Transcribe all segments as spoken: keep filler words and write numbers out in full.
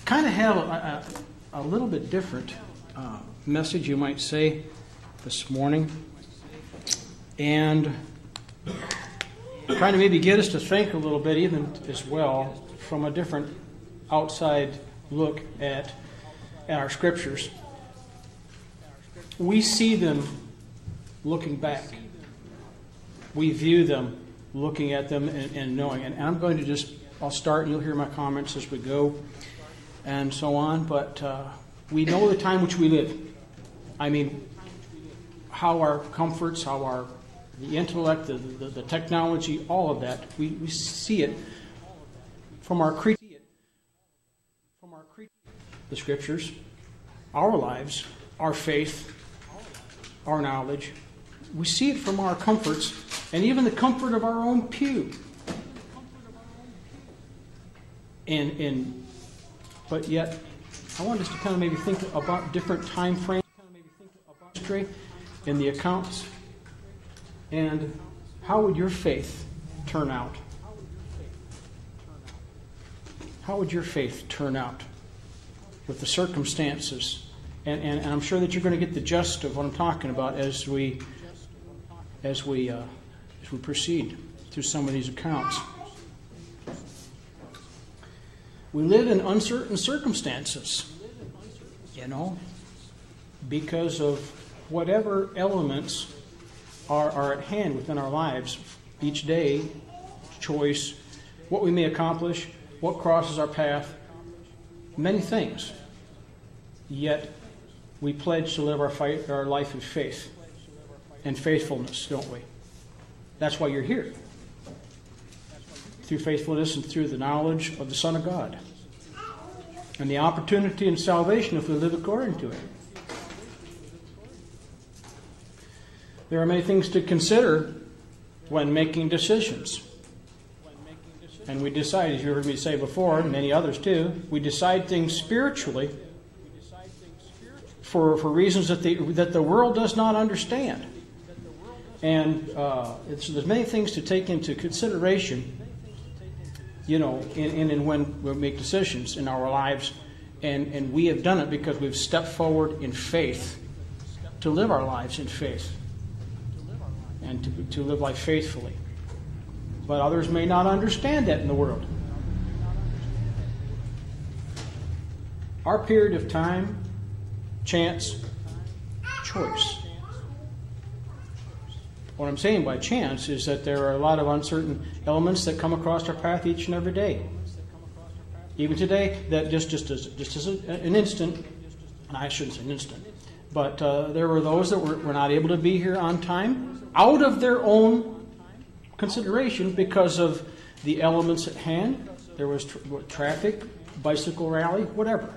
kind of have a, a, a little bit different uh, message, you might say, this morning. And trying to maybe get us to think a little bit even as well from a different outside look at, at our scriptures. We see them looking back. We view them looking at them and, and knowing. And I'm going to just, I'll start and you'll hear my comments as we go and so on. But uh, we know the time which we live. I mean, how our comforts, how our the intellect, the, the, the technology, all of that, we, we see it from our cre- from our cre- the scriptures, our lives, our faith, our knowledge. We see it from our comforts and even the comfort of our own pew. And, and but yet, I want us to kind of maybe think about different time frames, kind of maybe think about history in the accounts. And how would your faith turn out? How would your faith turn out with the circumstances? And, and, and I'm sure that you're going to get the gist of what I'm talking about as we as we uh, as we proceed through some of these accounts. We live in uncertain circumstances, you know, because of whatever elements Are, are at hand within our lives each day, choice, what we may accomplish, what crosses our path, many things. Yet we pledge to live our, fight, our life in faith and faithfulness, don't we? That's why you're here. Through faithfulness and through the knowledge of the Son of God. And the opportunity and salvation if we live according to it. There are many things to consider when making decisions. And we decide, as you heard me say before, and many others too, we decide things spiritually for, for reasons that the, that the world does not understand. And uh, it's, there's many things to take into consideration, you know, in, in, in when we make decisions in our lives. And, and we have done it because we've stepped forward in faith to live our lives in faith. And to, to live life faithfully. But others may not understand that in the world. Our period of time, chance, choice. What I'm saying by chance is that there are a lot of uncertain elements that come across our path each and every day. Even today, that just, just as, just as a, an instant, and I shouldn't say an instant, but uh, there were those that were, were not able to be here on time, out of their own consideration because of the elements at hand. There was tra- traffic, bicycle rally, whatever.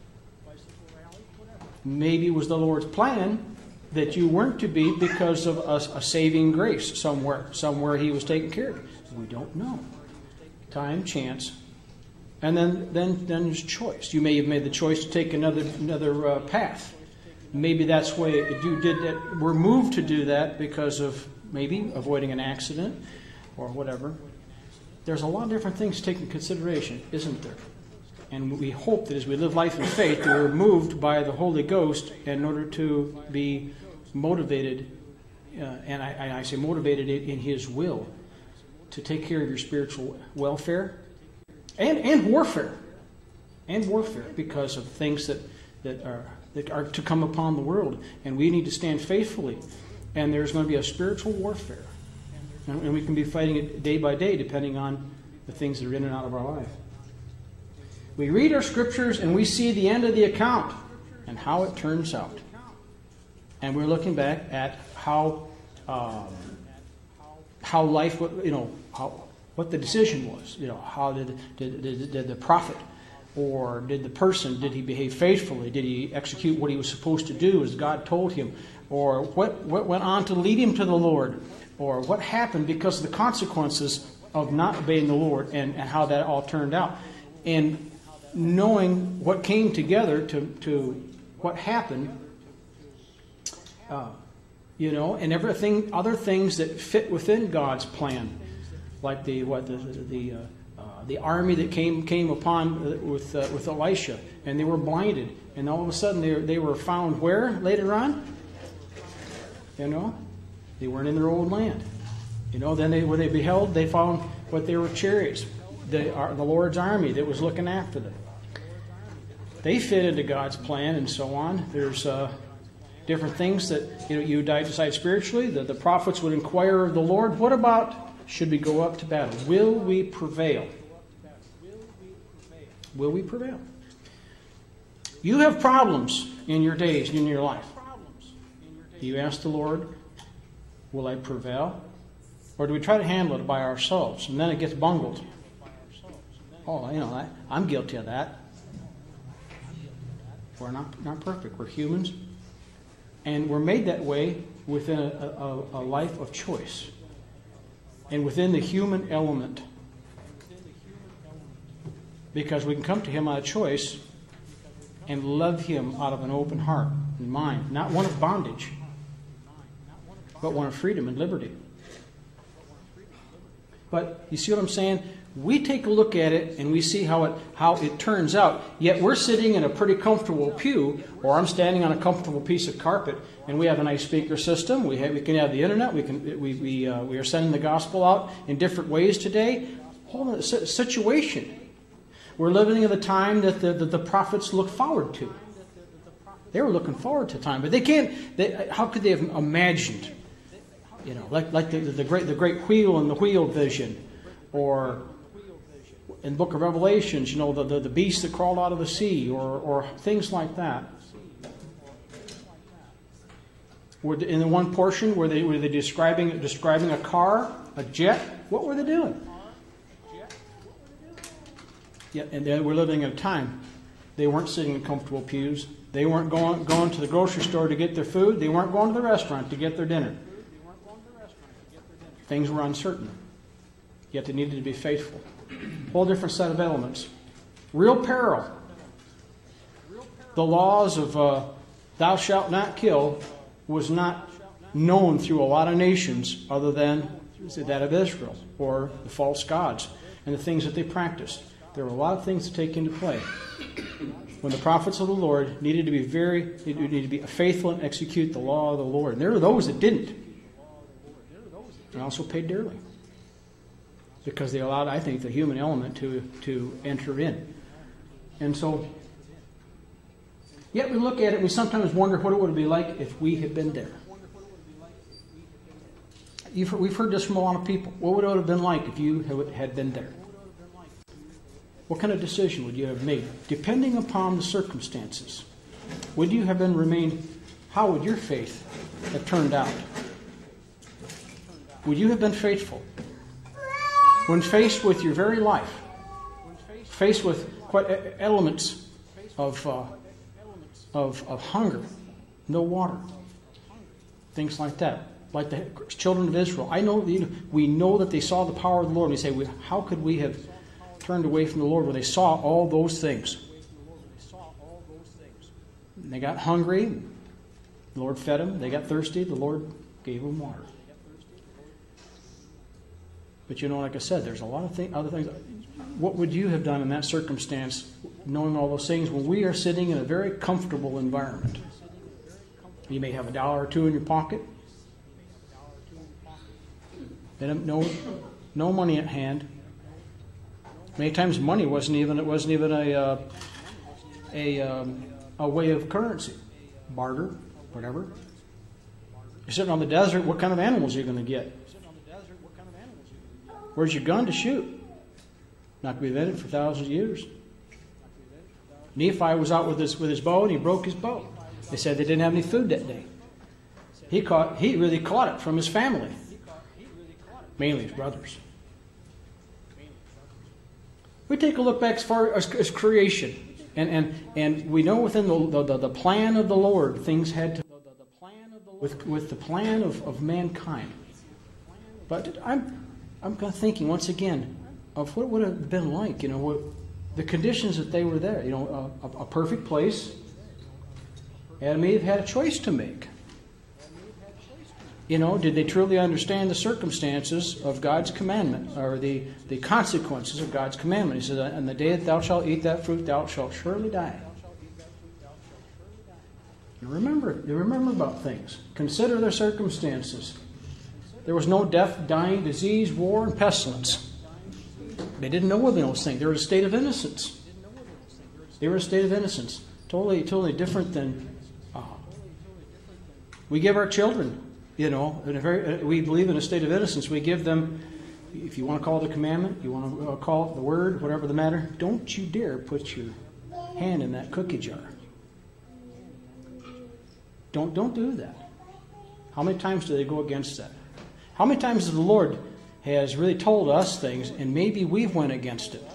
Maybe it was the Lord's plan that you weren't to be because of a, a saving grace somewhere. Somewhere He was taking care of you. We don't know. Time, chance. And then, then, then there's choice. You may have made the choice to take another, another uh, path. Maybe that's why you did that. We're moved to do that because of maybe avoiding an accident or whatever. There's a lot of different things to take into consideration, isn't there? And we hope that as we live life in faith, that we're moved by the Holy Ghost in order to be motivated, uh, and I, and I say motivated in His will, to take care of your spiritual welfare and, and warfare. And warfare because of things that, that are that are to come upon the world. And we need to stand faithfully. And there's going to be a spiritual warfare. And, and we can be fighting it day by day depending on the things that are in and out of our life. We read our scriptures and we see the end of the account and how it turns out. And we're looking back at how um, how life, you know, how what the decision was. You know, how did did, did, did the prophet or did the person, did he behave faithfully? Did he execute what he was supposed to do as God told him? Or what, what went on to lead him to the Lord? Or what happened because of the consequences of not obeying the Lord and, and how that all turned out? And knowing what came together to, to what happened, uh, you know, and everything, other things that fit within God's plan, like the what the the, the uh, uh, the army that came came upon uh, with uh, with Elisha, and they were blinded, and all of a sudden they they were found where later on? You know, they weren't in their old land. You know, then they when they beheld, they found what they were chariots, the uh, the Lord's army that was looking after them. They fit into God's plan and so on. There's uh, different things that you know you decide spiritually. The, the prophets would inquire of the Lord, what about should we go up to battle? Will we prevail? Will we prevail? You have problems in your days, in your life. You ask the Lord, will I prevail? Or do we try to handle it by ourselves? And then it gets bungled. Oh, you know, I, I'm guilty of that. We're not, not perfect. We're humans. And we're made that way within a, a, a life of choice. And within the human element. Because we can come to Him out of choice and love Him out of an open heart and mind. Not one of bondage, but one of freedom and liberty. But you see what I'm saying? We take a look at it and we see how it how it turns out. Yet we're sitting in a pretty comfortable pew, or I'm standing on a comfortable piece of carpet, and we have a nice speaker system. We have, we can have the internet. We can we we uh, we are sending the gospel out in different ways today. Hold on, a situation. We're living in the time that the, the, the prophets looked forward to. They were looking forward to time, but they can't. They, how could they have imagined? You know, like like the, the great the great wheel and the wheel vision, or in the book of Revelations, you know, the, the, the beast that crawled out of the sea, or or things like that. Were in the one portion were they were they describing describing a car, a jet? What were they doing? Yeah, and then we're living in a time. They weren't sitting in comfortable pews. They weren't going going to the grocery store to get their food. They weren't going to the restaurant to get their dinner. Things were uncertain, yet they needed to be faithful. Whole different set of elements. Real peril. The laws of uh, thou shalt not kill was not known through a lot of nations other than that of Israel, or the false gods and the things that they practiced. There were a lot of things to take into play. When the prophets of the Lord needed to be very, needed to be faithful and execute the law of the Lord. And there were those that didn't. And also paid dearly. Because they allowed, I think, the human element to, to enter in. And so, yet we look at it and we sometimes wonder what it would be like if we had been there. You've heard, we've heard this from a lot of people. What would it have been like if you had been there? What kind of decision would you have made? Depending upon the circumstances. Would you have been remained, how would your faith have turned out? Would you have been faithful? When faced with your very life, faced with quite elements of, uh, of, of hunger, no water, things like that, like the children of Israel. I know, you know we know that they saw the power of the Lord. We say, how could we have turned away from the Lord when they saw all those things? And they got hungry, the Lord fed them. They got thirsty, the Lord gave them water. But you know, like I said, there's a lot of thing, other things. What would you have done in that circumstance, knowing all those things, when we are sitting in a very comfortable environment? You may have a dollar or two in your pocket. No, no money at hand. Many times, money wasn't even it wasn't even a uh, a um, a way of currency, barter, whatever. You're sitting on the desert. What kind of animals are you going to get? Where's your gun to shoot? Not going to be vetted for thousands of years. Nephi was out with his with his bow and he broke his bow. They said they didn't have any food that day. He caught he really caught it from his family, mainly his brothers. We take a look back as far as, as creation, and, and and we know within the the, the plan of the Lord, things had to with with the plan of, of mankind. But I'm I'm kind of thinking once again of what it would have been like, you know, what, the conditions that they were there. You know, a, a perfect place. Adam and Eve had a choice to make. You know, did they truly understand the circumstances of God's commandment, or the, the consequences of God's commandment? He says, "On the day that thou shalt eat that fruit, thou shalt surely die." You remember, you remember about things. Consider their circumstances. There was no death, dying, disease, war, and pestilence. They didn't know of those things. They were in a state of innocence. They were in a state of innocence. Totally, totally different than uh, we give our children. You know, in a very, we believe in a state of innocence. We give them, if you want to call it a commandment, you want to call it the word, whatever the matter, don't you dare put your hand in that cookie jar. Don't, don't do that. How many times do they go against that? How many times the Lord has really told us things, and maybe we've went against it?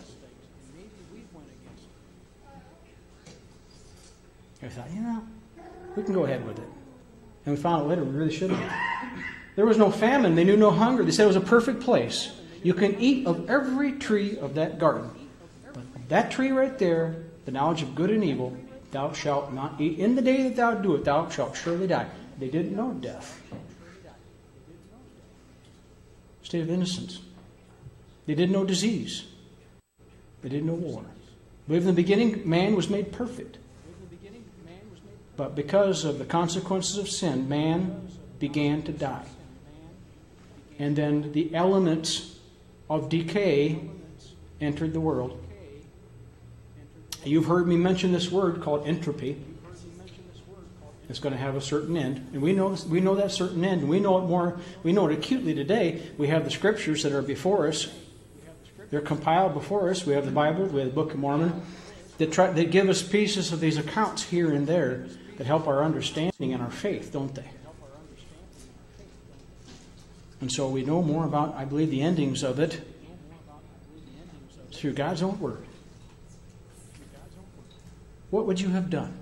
I thought, you know, we can go ahead with it. And we found out later we really shouldn't have. There was no famine. They knew no hunger. They said it was a perfect place. You can eat of every tree of that garden. But that tree right there, the knowledge of good and evil, thou shalt not eat. In the day that thou do it, thou shalt surely die. They didn't know death. State of innocence. They didn't know disease. They didn't know war. I believe in the beginning, man was made perfect. But because of the consequences of sin, man began to die. And then the elements of decay entered the world. You've heard me mention this word called entropy. It's going to have a certain end. And we know we know that certain end. And we know it more, we know it acutely today. We have the scriptures that are before us. They're compiled before us. We have the Bible, we have the Book of Mormon, that try that give us pieces of these accounts here and there that help our understanding and our faith, don't they? And so we know more about, I believe, the endings of it through God's own word. What would you have done?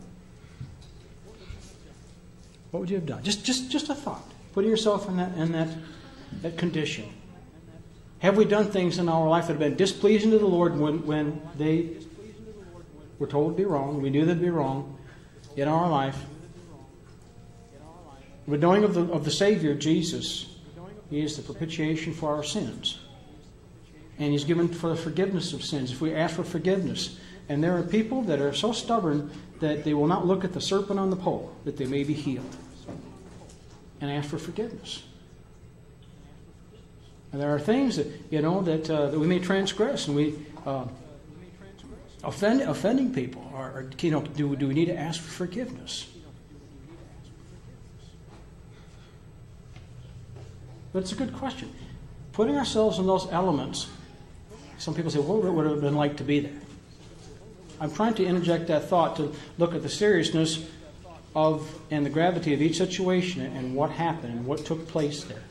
What would you have done? Just, just, just a thought. Putting yourself in that, in that, that condition. Have we done things in our life that have been displeasing to the Lord when, when they were told to be wrong? We knew they'd be wrong in our life. But knowing of the of the Savior Jesus, He is the propitiation for our sins, and He's given for the forgiveness of sins. If we ask for forgiveness, and there are people that are so stubborn that they will not look at the serpent on the pole that they may be healed, and ask for forgiveness. And there are things that you know that uh, that we may transgress, and we. Uh, Offend, offending people, or, or you know, do, do we need to ask for forgiveness? But it's a good question. Putting ourselves in those elements, some people say, what would it have been like to be there? I'm trying to interject that thought to look at the seriousness of and the gravity of each situation and what happened and what took place there.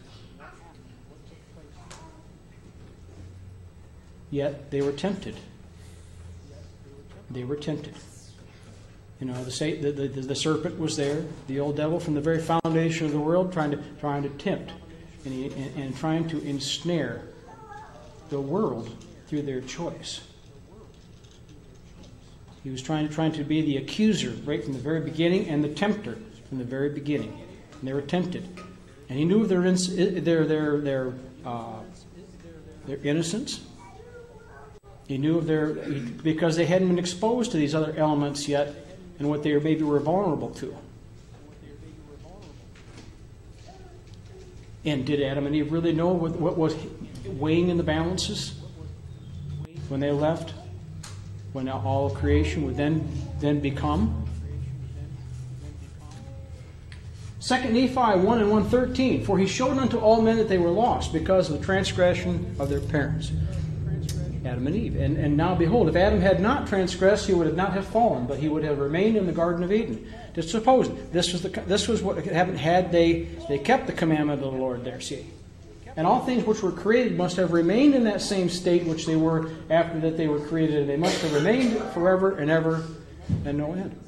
Yet they were tempted. They were tempted. You know, the, the, the, the serpent was there, the old devil from the very foundation of the world, trying to trying to tempt and, he, and, and trying to ensnare the world through their choice. He was trying to trying to be the accuser right from the very beginning and the tempter from the very beginning. And they were tempted, and he knew their their their their uh, their innocence. He knew of their, because they hadn't been exposed to these other elements yet and what they maybe were vulnerable to. And did Adam and Eve really know what, what was weighing in the balances when they left? When all creation would then, then become? Second Nephi one and one thirteen, for he showed unto all men that they were lost because of the transgression of their parents. Adam and Eve. And, and now behold, if Adam had not transgressed, he would have not have fallen, but he would have remained in the Garden of Eden. Just suppose this was the this was what happened had they they kept the commandment of the Lord there. See, and all things which were created must have remained in that same state which they were after that they were created, and they must have remained forever and ever and no end.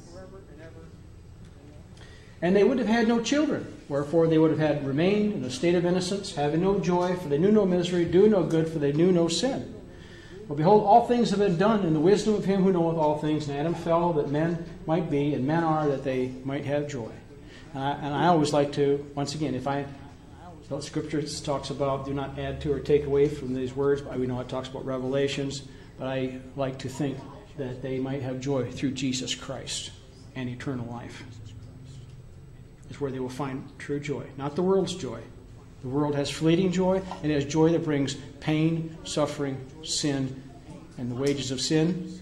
And they would have had no children, wherefore they would have had remained in a state of innocence, having no joy, for they knew no misery, do no good, for they knew no sin. But behold, all things have been done in the wisdom of him who knoweth all things. And Adam fell that men might be, and men are that they might have joy. And I, and I always like to, once again, if I The Scripture talks about do not add to or take away from these words. We know it talks about revelations, but I like to think that they might have joy through Jesus Christ and eternal life. It's where they will find true joy, not the world's joy. The world has fleeting joy, and it has joy that brings pain, suffering, sin, and the wages of sin.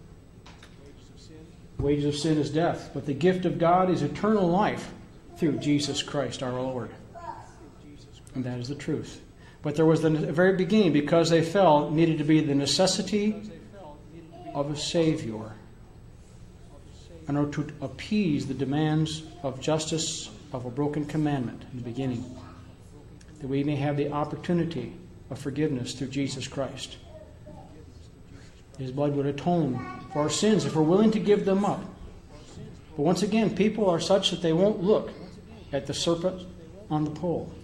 The wages of sin is death, but the gift of God is eternal life through Jesus Christ our Lord. And that is the truth. But there was the very beginning, because they fell, needed to be the necessity of a Savior in order to appease the demands of justice of a broken commandment in the beginning, that we may have the opportunity of forgiveness through Jesus Christ. His blood would atone for our sins if we're willing to give them up. But once again, people are such that they won't look at the serpent on the pole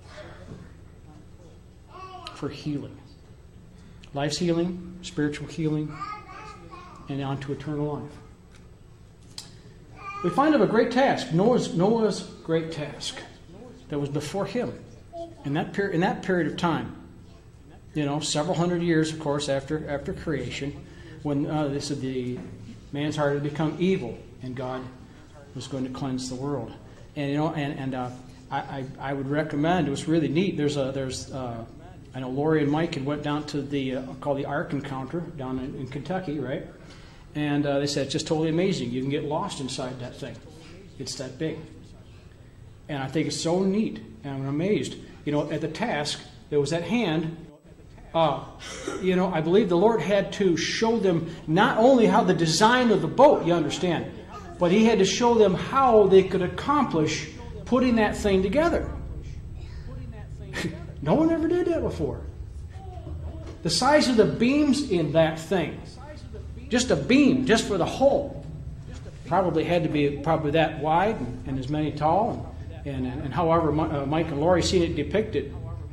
for healing. Life's healing, spiritual healing, and on to eternal life. We find of a great task, Noah's, Noah's great task that was before him in that, peri- in that period of time. You know, several hundred years, of course, after after creation, when uh, this the man's heart had become evil, and God was going to cleanse the world. And you know, and and uh, I, I I would recommend. It was really neat. There's a there's uh, I know Lori and Mike had went down to the uh, called the Ark Encounter down in, in Kentucky, right? And uh, they said it's just totally amazing. You can get lost inside that thing. It's that big. And I think it's so neat, and I'm amazed. You know, at the task that was at hand. Uh, you know, I believe the Lord had to show them not only how the design of the boat, you understand, but He had to show them how they could accomplish putting that thing together. No one ever did that before. The size of the beams in that thing, just a beam, just for the hull, probably had to be probably that wide and, and as many tall, and, and, and however uh, Mike and Lori seen it depicted.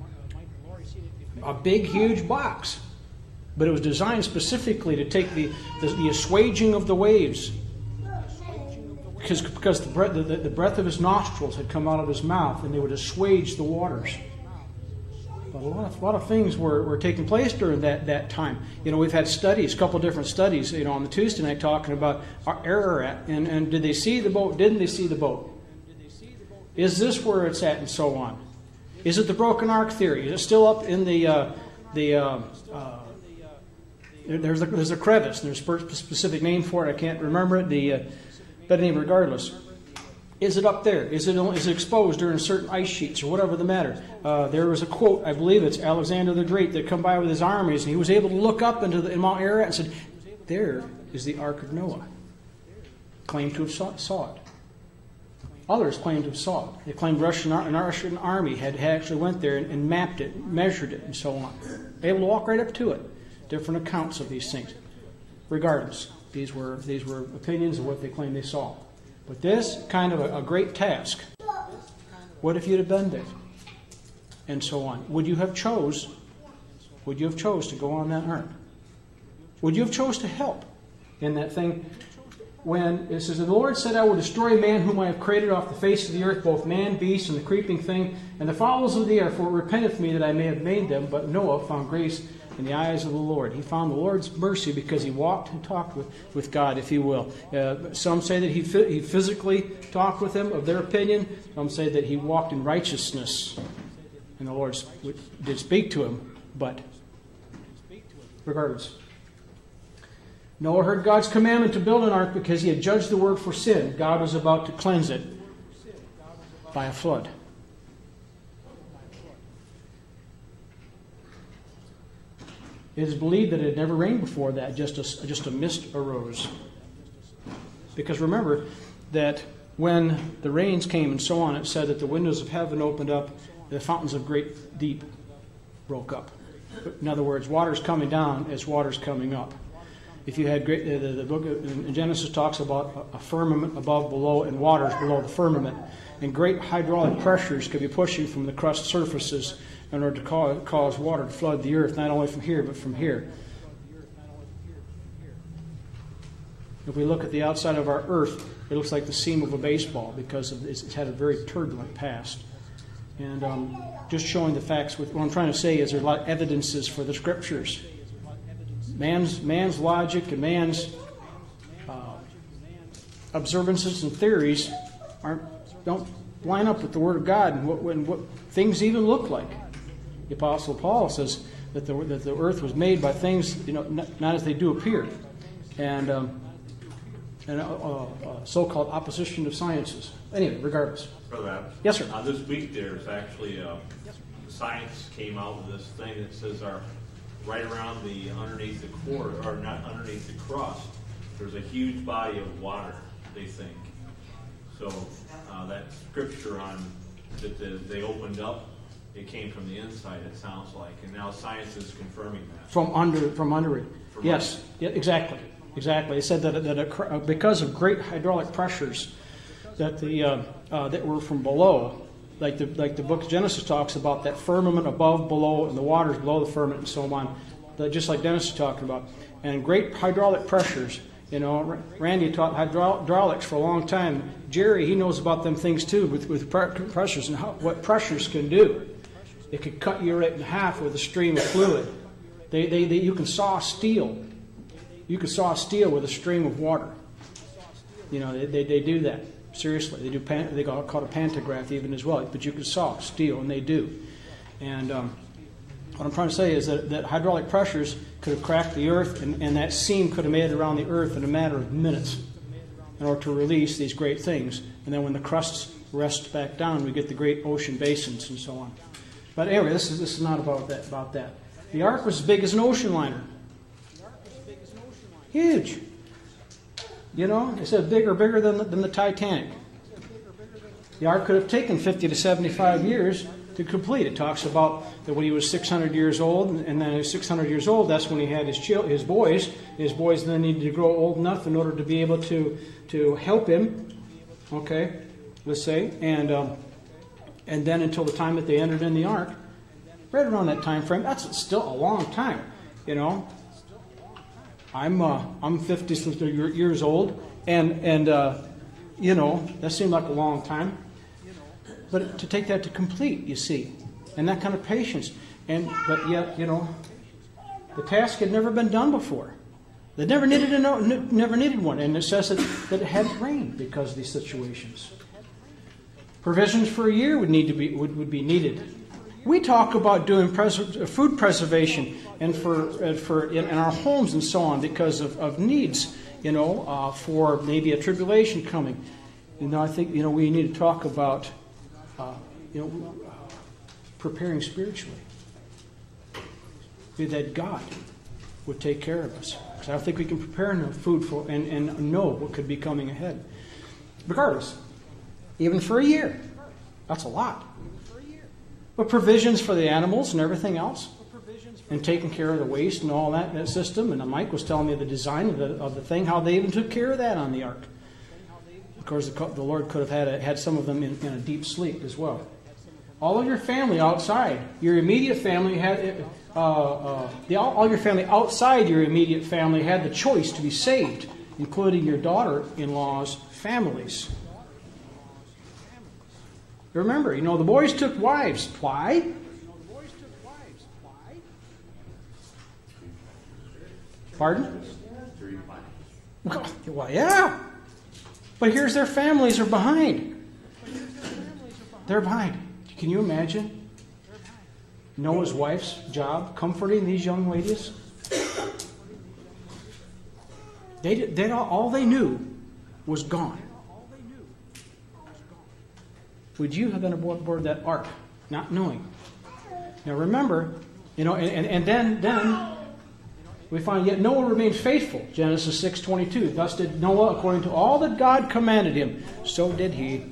A big, huge box. But it was designed specifically to take the, the, the assuaging of the waves. Because, because the, breath, the, the breath of his nostrils had come out of his mouth, and they would assuage the waters. But a lot of, a lot of things were, were taking place during that, that time. You know, we've had studies, a couple of different studies, you know, on the Tuesday night talking about our Ararat. And, and did they see the boat? Didn't they see the boat? Is this where it's at? And so on. Is it the broken ark theory? Is it still up in the uh, the? Uh, uh, there's a, there's a crevice. There's a specific name for it. I can't remember it. The uh, but anyway, regardless, is it up there? Is it is it exposed during certain ice sheets or whatever the matter? Uh, there was a quote. I believe it's Alexander the Great that come by with his armies, and he was able to look up into the in Mount Ararat and said, "There is the Ark of Noah." Claimed to have saw, saw it. Others claimed to have saw it. They claimed Russian, an Russian army had, had actually went there and, and mapped it, measured it, and so on. Able to walk right up to it. Different accounts of these things. Regardless, these were these were opinions of what they claimed they saw. But this kind of a, a great task. What if you'd have been there? And so on. Would you have chose? Would you have chose to go on that ark? Would you have chose to help in that thing? When it says, "And the Lord said, I will destroy man whom I have created off the face of the earth, both man, beast, and the creeping thing, and the fowls of the air, for it repenteth me that I may have made them. But Noah found grace in the eyes of the Lord." He found the Lord's mercy because he walked and talked with, with God, if you will. Uh, some say that he, he physically talked with him, of their opinion. Some say that he walked in righteousness, and the Lord did speak to him. But regardless, Noah heard God's commandment to build an ark because he had judged the world for sin. God was about to cleanse it by a flood. It is believed that it had never rained before that, just a, just a mist arose. Because remember that when the rains came and so on, it said that the windows of heaven opened up, and the fountains of great deep broke up. In other words, water's coming down as water's coming up. If you had great, the, the book in Genesis talks about a firmament above, below, and waters below the firmament, and great hydraulic pressures could be pushing from the crust surfaces in order to cause, cause water to flood the earth, not only from here but from here. If we look at the outside of our earth, it looks like the seam of a baseball because of, it's had a very turbulent past. And um, just showing the facts. What I'm trying to say is there are a lot of evidences for the Scriptures. Man's, man's logic and man's uh, observances and theories aren't don't line up with the Word of God and what, and what things even look like. The Apostle Paul says that the, that the earth was made by things, you know, not, not as they do appear. And, um, and uh, uh, so-called opposition of sciences. Anyway, regardless. Brother Adam, yes, sir. Uh, this week there's actually, uh, science came out with this thing that says our right around the, underneath the core, or not underneath the crust, there's a huge body of water, they think. So uh, that scripture on that the, they opened up, it came from the inside, it sounds like. And now science is confirming that. From under, from under it. From yes, under. yeah, exactly. Exactly. It said that, that a, because of great hydraulic pressures that the uh, uh, that were from below, like the like the book of Genesis talks about that firmament above, below, and the waters below the firmament and so on, that just like Dennis is talking about. And great hydraulic pressures. You know, Randy taught hydraulics for a long time. Jerry, he knows about them things too, with, with pressures and how, what pressures can do. It could cut you right in half with a stream of fluid. They, they, they, you can saw steel. You can saw steel with a stream of water. You know, they, they, they do that. Seriously. They do pan, they call it a pantograph even as well. But you can saw steel, and they do. And um, what I'm trying to say is that, that hydraulic pressures could have cracked the earth, and, and that seam could have made it around the earth in a matter of minutes in order to release these great things. And then when the crusts rest back down, we get the great ocean basins and so on. But anyway, this is this is not about that. About that. The ark was as big as an ocean liner. Huge. You know, they said bigger, bigger than the, than the Titanic. The ark could have taken fifty to seventy-five years to complete. It talks about that when he was six hundred years old, and then he was six hundred years old, that's when he had his chil- his boys. His boys then needed to grow old enough in order to be able to, to help him, okay, let's say, and um, and then until the time that they entered in the ark, right around that time frame, that's still a long time, you know. I'm uh, I'm fifty years old, and, and uh, you know, that seemed like a long time. But to take that to complete, you see, and that kind of patience, and but yet, you know, the task had never been done before. They never needed a no, never needed one, and it says that, that it hadn't rained because of these situations. Provisions for a year would need to be would, would be needed. We talk about doing pres- food preservation and for uh, for in, in our homes and so on because of, of needs, you know, uh, for maybe a tribulation coming. You know, I think you know we need to talk about. Uh, you know, uh, preparing spiritually. That God would take care of us. Because I don't think we can prepare enough food for and, and know what could be coming ahead. Regardless, even for a year, that's a lot. But provisions for the animals and everything else, and taking care of the waste and all that, that system. And Mike was telling me the design of the, of the thing, how they even took care of that on the ark. Of course, the, the Lord could have had a, had some of them in, in a deep sleep as well. All of your family outside, your immediate family had, uh, uh, the, all, all your family outside your immediate family had the choice to be saved, including your daughter-in-law's families. Remember, you know, the boys took wives. Why? Pardon? Well, yeah. But here's their families are behind. They're behind. Can you imagine Noah's wife's job comforting these young ladies? They did, they all they knew was gone. Would you have been aboard that ark, not knowing? Now remember, you know, and, and, and then then we find yet Noah remained faithful. Genesis six twenty-two. Thus did Noah according to all that God commanded him. So did he.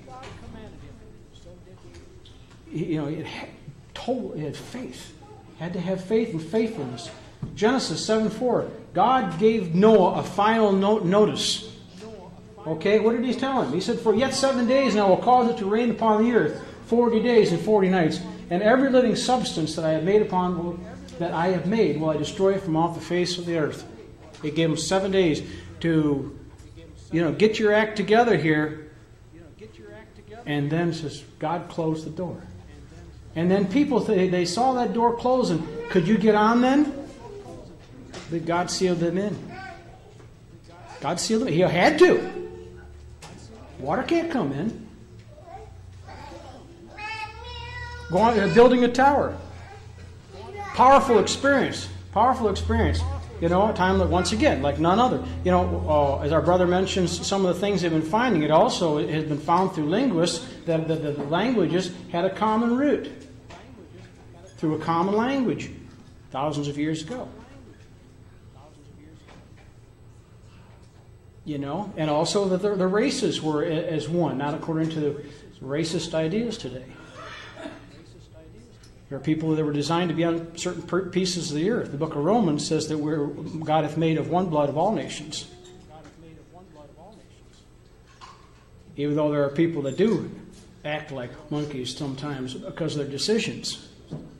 he you know, it had, total, it had faith. Had to have faith and faithfulness. Genesis seven four. God gave Noah a final no- notice. Okay, what did he tell him? He said, "For yet seven days, and I will cause it to rain upon the earth, forty days and forty nights, and every living substance that I have made upon will, that I have made will I destroy from off the face of the earth." He gave him seven days to, you know, get your act together here. And then says, God closed the door. And then people, they, they saw that door close, and could you get on then? But God sealed them in. God sealed them in. He had to. Water can't come in. Go on, building a tower. Powerful experience. Powerful experience. You know, a time that, once again, like none other. You know, uh, as our brother mentions, some of the things they've been finding, it also has been found through linguists that the, the, the languages had a common root. Through a common language. Thousands of years ago. You know, and also that the, the races were as one, not according to the racist ideas today. There are people that were designed to be on certain pieces of the earth. The book of Romans says that we're, God hath made of one blood of all nations. Even though there are people that do act like monkeys sometimes because of their decisions.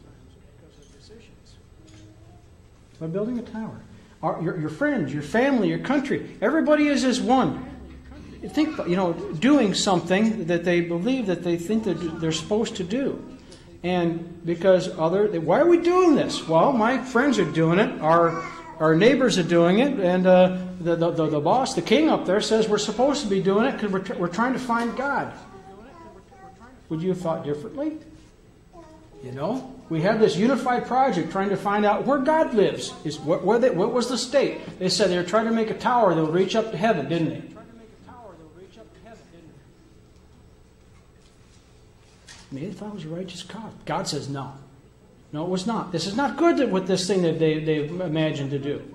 By building a tower. Our, your, your friends, your family, your country, everybody is as one. Think, you know, doing something that they believe that they think that they're supposed to do. And because other, why are we doing this? Well, my friends are doing it. Our our neighbors are doing it, and uh, the, the the the boss, the king up there, says we're supposed to be doing it because we're tr- we're trying to find God. Would you have thought differently? You know, we have this unified project trying to find out where God lives. Is where, where they, what was the state? They said they were trying to make a tower that would reach up to heaven, didn't they? Maybe they thought it was a righteous cause. God says no. No, it was not. This is not good with this thing that they, they imagined to do.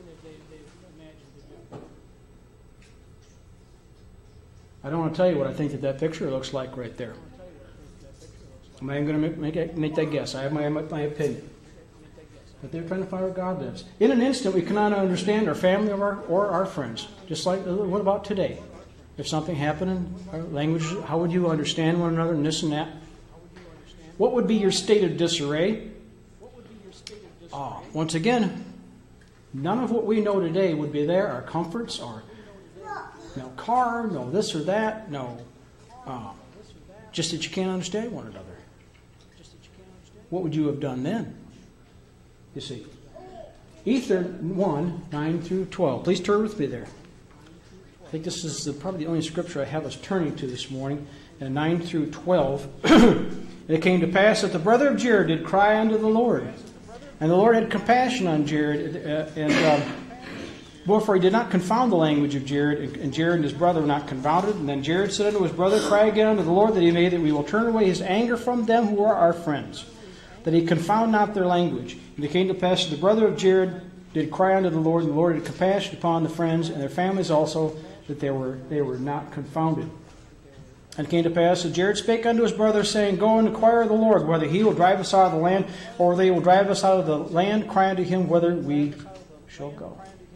I don't want to tell you what I think that that picture looks like right there. I'm not even going to make, make, make that guess. I have my, my opinion. But they're trying to find where God lives. In an instant, we cannot understand our family or our, or our friends. Just like, what about today? If something happened in our language, how would you understand one another and this and that? What would be your state of disarray? Oh, once again, none of what we know today would be there. Our comforts, our no car, no this or that, no, uh, just that you can't understand one another. What would you have done then? You see, Ether one, nine through twelve. Please turn with me there. I think this is the, probably the only scripture I have us turning to this morning. And nine through twelve. It came to pass that the brother of Jared did cry unto the Lord. And the Lord had compassion on Jared. Uh, and um, wherefore he did not confound the language of Jared. And Jared and his brother were not confounded. And then Jared said unto his brother, Cry again unto the Lord that he may, that we will turn away his anger from them who are our friends, that he confound not their language. And it came to pass that the brother of Jared did cry unto the Lord. And the Lord had compassion upon the friends and their families also, that they were they were not confounded. And it came to pass that Jared spake unto his brother, saying, Go and inquire of the Lord, whether he will drive us out of the land, or they will drive us out of the land. Cry unto him whether we shall go.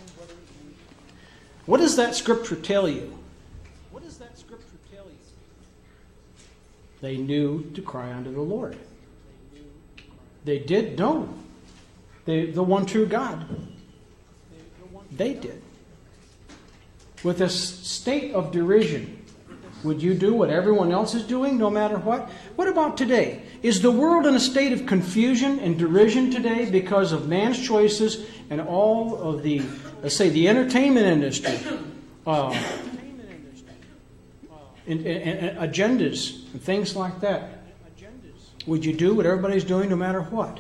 What does that scripture tell you? What does that scripture tell you? They knew to cry unto the Lord. They did know the, the one true God. They did. With this state of derision, would you do what everyone else is doing, no matter what? What about today? Is the world in a state of confusion and derision today because of man's choices and all of the, let's say, the entertainment industry, uh, and, and, and agendas and things like that? Would you do what everybody's doing, no matter what?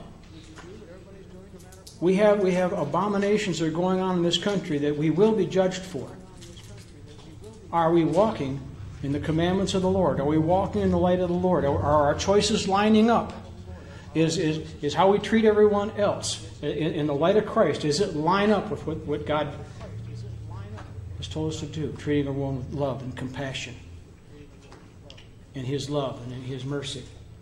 We have we have abominations that are going on in this country that we will be judged for. Are we walking in the commandments of the Lord? Are we walking in the light of the Lord? Are our choices lining up? Is is, is how we treat everyone else in, in the light of Christ? Does it line up with what, what God has told us to do? Treating everyone with love and compassion, and His love and in His mercy.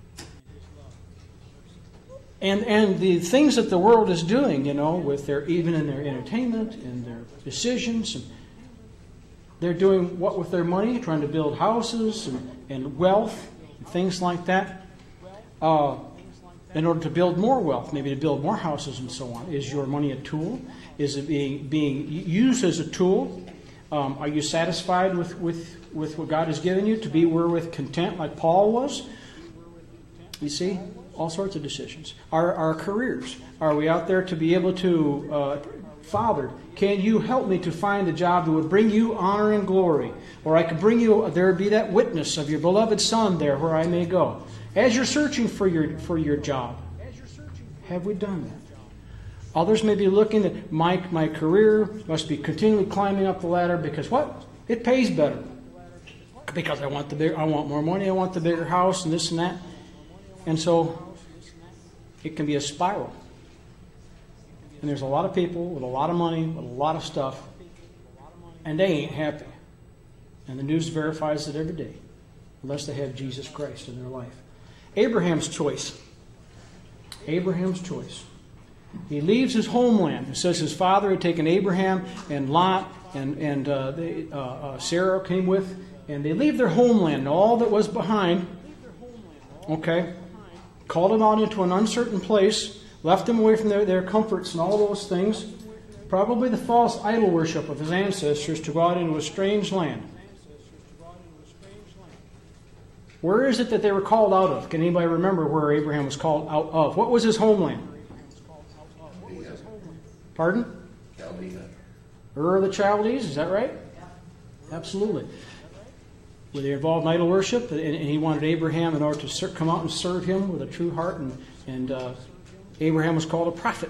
And and the things that the world is doing, you know, with their even in their entertainment and their decisions, and they're doing what with their money? Trying to build houses and, and wealth and things like that. Uh, in order to build more wealth, maybe to build more houses and so on. Is your money a tool? Is it being being used as a tool? Um, are you satisfied with, with, with what God has given you to be wherewith content, like Paul was? You see? All sorts of decisions. Our, our careers. Are we out there to be able to, uh, Father, can you help me to find a job that would bring you honor and glory? Or I could bring you, there would be that witness of your beloved Son there where I may go. As you're searching for your, for your job, have we done that? Others may be looking at my, my career must be continually climbing up the ladder because what? It pays better. Because I want the big, I want more money, I want the bigger house and this and that. And so it can be a spiral. And there's a lot of people with a lot of money, with a lot of stuff, and they ain't happy. And the news verifies it every day, unless they have Jesus Christ in their life. Abraham's choice. Abraham's choice. He leaves his homeland. It says his father had taken Abraham and Lot, and, and uh, they, uh, uh, Sarah came with, and they leave their homeland and all that was behind. Okay. Called them out into an uncertain place, left them away from their, their comforts and all those things. Probably the false idol worship of his ancestors to go out into a strange land. Where is it that they were called out of? Can anybody remember where Abraham was called out of? What was his homeland? Pardon? Chaldea. Ur of the Chaldees, is that right? Absolutely. Were they involved in idol worship? And, and he wanted Abraham in order to ser- come out and serve him with a true heart. And, and uh, Abraham was called a prophet.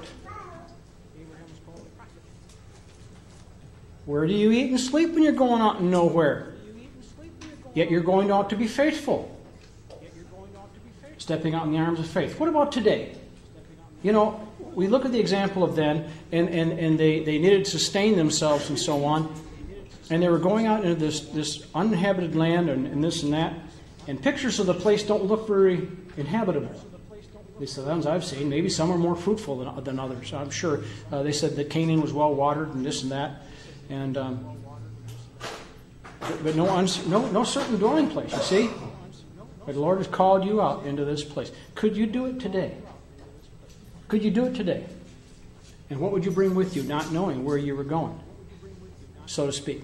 Where do you eat and sleep when you're going out and nowhere? Yet you're going out to be faithful. Stepping out in the arms of faith. What about today? You know, we look at the example of then, and, and, and they, they needed to sustain themselves and so on. And they were going out into this, this uninhabited land and, and this and that. And pictures of the place don't look very inhabitable. At least the ones I've seen. Maybe some are more fruitful than, than others, I'm sure. Uh, they said that Canaan was well watered and this and that. And um, but, but no, uns, no no certain dwelling place, you see. But the Lord has called you out into this place. Could you do it today? Could you do it today? And what would you bring with you, not knowing where you were going, so to speak?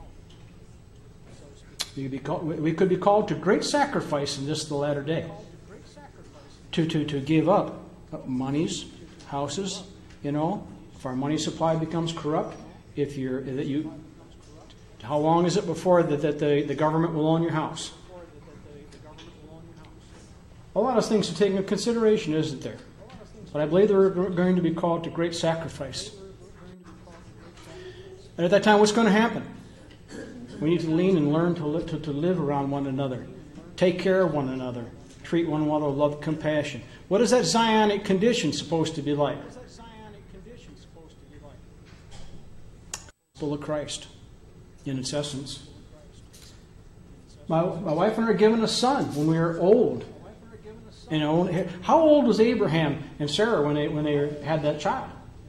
You'd be called, we could be called to great sacrifice in this the latter day. To, to, to give up monies, houses, you know, if our money supply becomes corrupt, if you're that you how long is it before that, that the, the government will own your house? A lot of things to take into consideration, isn't there? But I believe they're going to be called to great sacrifice. And at that time, what's going to happen? We need to lean and learn to live, to, to live around one another. Take care of one another. Treat one another with love and compassion. What is that Zionic condition supposed to be like? Full of Christ, in its essence. My, my wife and I were given a son when we were old. You know, how old was Abraham and Sarah when they when they had that child?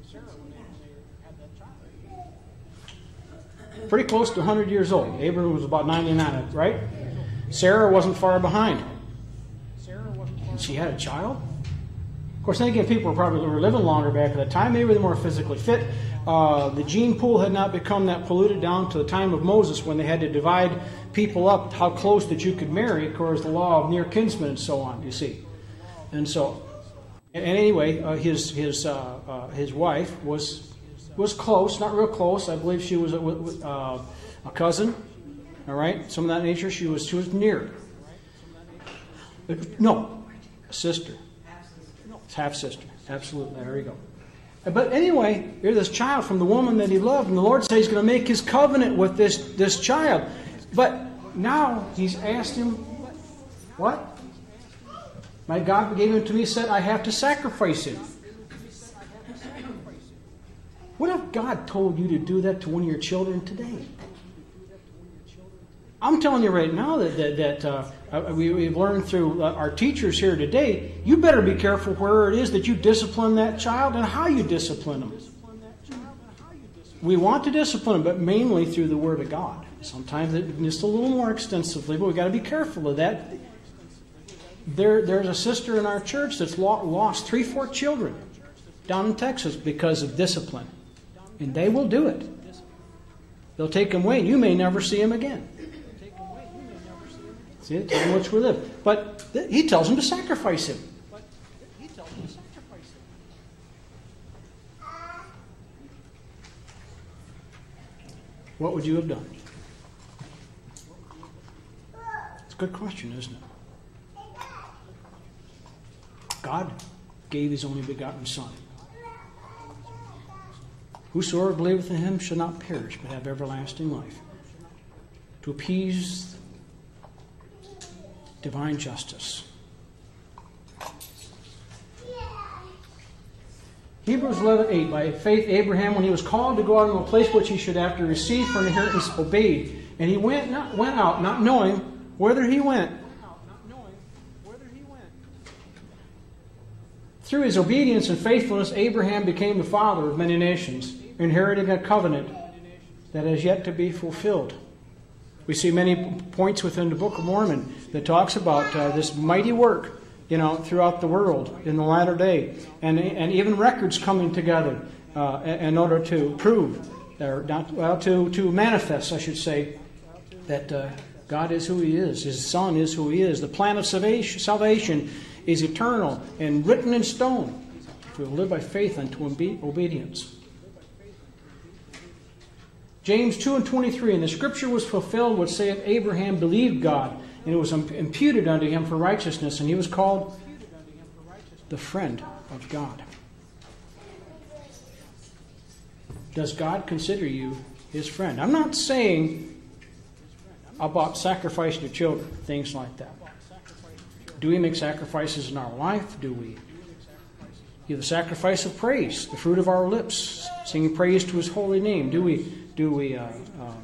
Pretty close to one hundred years old. Abraham was about ninety-nine, right? Sarah wasn't far behind. And she had a child? Of course, then again, people were probably were living longer back at that time. Maybe they were more physically fit. Uh, the gene pool had not become that polluted down to the time of Moses when they had to divide people up, how close that you could marry, of course, the law of near kinsmen and so on, you see. And so, and anyway, uh, his his uh, uh, his wife was was close, not real close. I believe she was a, uh, a cousin, all right, some of that nature. She was she was near. No, a sister. Half sister. Absolutely. There you go. But anyway, here's this child from the woman that he loved, and the Lord says he's going to make his covenant with this, this child. But now he's asked him, what? My God gave him to me, said I have to sacrifice him. What if God told you to do that to one of your children today? I'm telling you right now that that, that uh, we, we've learned through uh, our teachers here today, you better be careful where it is that you discipline that child and how you discipline them. We want to discipline them, but mainly through the Word of God. Sometimes it, just a little more extensively, but we've got to be careful of that. There, there's a sister in our church that's lost three, four children down in Texas because of discipline. And they will do it. They'll take them away, and you may never see them again. See, the time in which we live. But th- he tells him to sacrifice him. What would you have done? It's a good question, isn't it? God gave his only begotten Son. Whosoever believeth in him shall not perish, but have everlasting life. To appease divine justice. Hebrews eleven eight. By faith Abraham, when he was called to go out into a place which he should after receive for an inheritance, obeyed. And he went not went out, not knowing whither he went. Through his obedience and faithfulness, Abraham became the father of many nations, inheriting a covenant that is yet to be fulfilled. We see many points within the Book of Mormon that talks about uh, this mighty work, you know, throughout the world in the latter day, and and even records coming together uh, in order to prove, or not, well, to to manifest, I should say, that uh, God is who He is. His Son is who He is. The plan of salvation, salvation is eternal and written in stone. If we will live by faith unto obe- obedience. James two and twenty-three, and the scripture was fulfilled which saith, Abraham believed God, and it was imputed unto him for righteousness, and he was called the friend of God. Does God consider you His friend? I'm not saying about sacrificing your children, things like that. Do we make sacrifices in our life? Do we give the sacrifice of praise, the fruit of our lips, singing praise to His holy name? Do we, do we, uh, uh,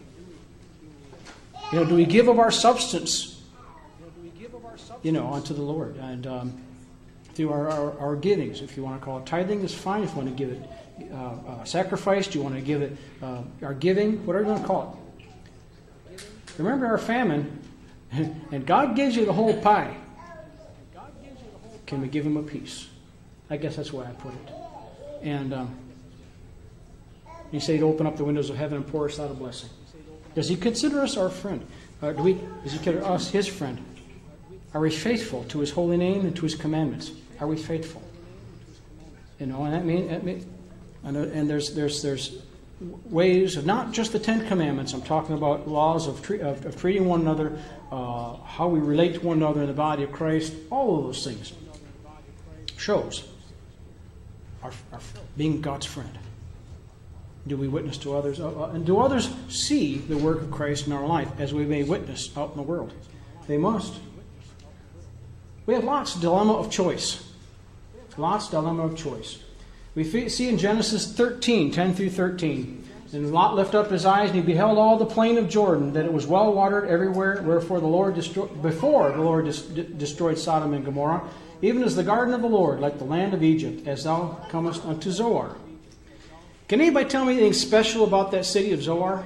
you know, do we give of our substance, you know, unto the Lord, and um, through our, our, our givings, if you want to call it tithing, is fine. If you want to give it uh, uh, sacrifice, do you want to give it uh, our giving, whatever you want to call it. Remember our famine, and God gives you the whole pie. Can we give Him a piece? I guess that's the way I put it. And um, He said He'd open up the windows of heaven and pour us out a blessing. Does He consider us our friend? Uh, do we, does He consider us His friend? Are we faithful to His holy name and to His commandments? Are we faithful? You know, and that mean, that mean and, and there's there's there's ways of not just the Ten Commandments. I'm talking about laws of, tre- of, of treating one another, uh, how we relate to one another in the body of Christ. All of those things shows our, our being God's friend. Do we witness to others? Uh, and do others see the work of Christ in our life as we may witness out in the world? They must. We have Lot's dilemma of choice. Lot's dilemma of choice. We see in Genesis thirteen, ten through thirteen. And Lot lifted up his eyes, and he beheld all the plain of Jordan, that it was well watered everywhere, wherefore the Lord destroy, before the Lord dis- destroyed Sodom and Gomorrah, even as the garden of the Lord, like the land of Egypt, as thou comest unto Zoar. Can anybody tell me anything special about that city of Zoar?